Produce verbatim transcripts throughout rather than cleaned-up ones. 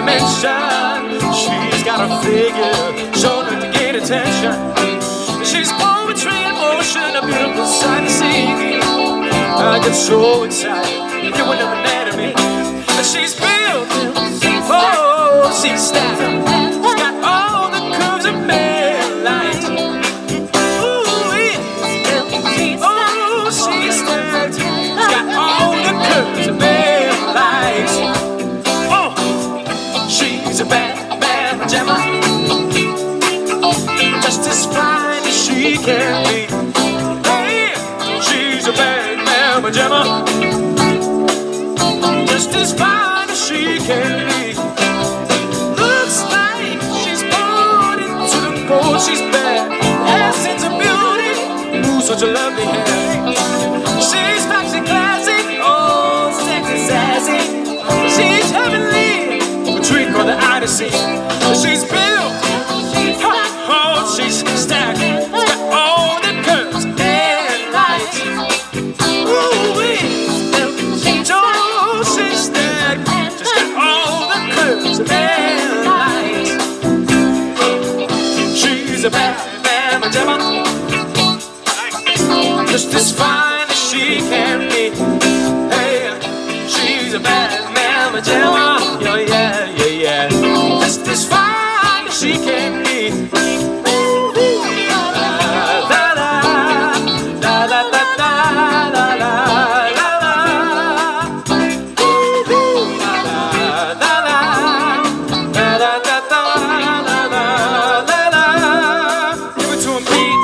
dimension. She's got a figure, shown enough to get attention. She's poetry in motion, a beautiful sight to see. I get so excited, you would never let me. She's built, oh, she's stacked. She's got all the curves of male light. Ooh, yeah. Oh, she's stacked. She's got all the curves of male light. Oh, she's a bad, bad pajama, just as fine as she can be. Hey, she's a bad, bad pajama, just as fine as she can be. Looks like she's born into the gold. She's bad, has sense of beauty, ooh, such a lovely hair. She's foxy, classy, oh, sexy, sassy. She's heavenly, a treat for the eye to see. She's built, oh, she's stacked. She's got all the curves and lights. Ooh, wee. She's a bad, bad pajama, just as fine as she can be. Hey, she's a bad, bad pajama, yeah, yeah, yeah, yeah, just as fine as she can be. La la la, la la la la la la la. Ooh, ooh, la la la la, la la la la la la la. Give it to him, Pete.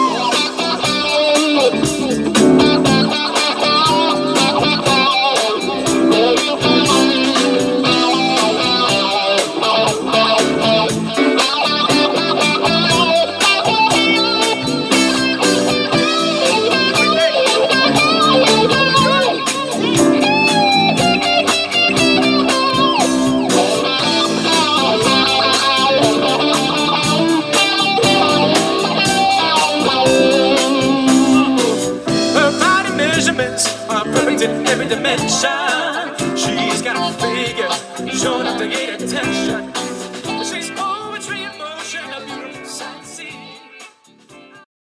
Are perfect in every dimension. She's got a figure, showing up to get attention.